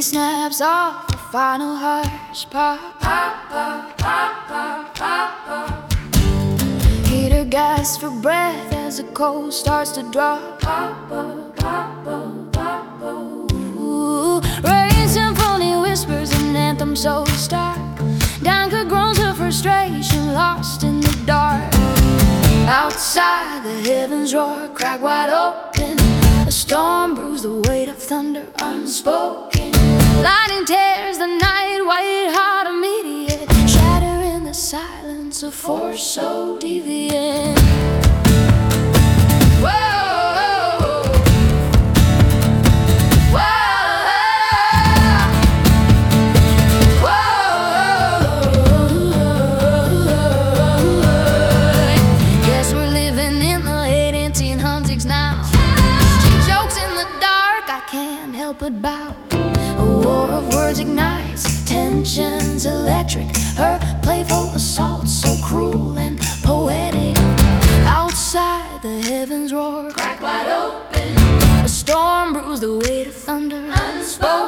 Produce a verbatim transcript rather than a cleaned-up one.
He snaps off a final harsh pop, pop, pop, pop, pop, pop, pop. Heater gas for breath as the cold starts to drop, pop, pop, pop, pop, pop, pop. Ooh, rain symphony whispers an anthem so stark. Danka groans her frustration, lost in the dark. Outside the heavens roar, crack wide open. A storm brews the weight of thunder unspoken. Lightning tears the night, white hot immediate, shattering the silence of force so deviant. Can't help but bow. A war of words ignites, tensions electric. Her playful assault so cruel and poetic. Outside the heavens roar, crack wide open. A storm brews the weight of thunder unspoken.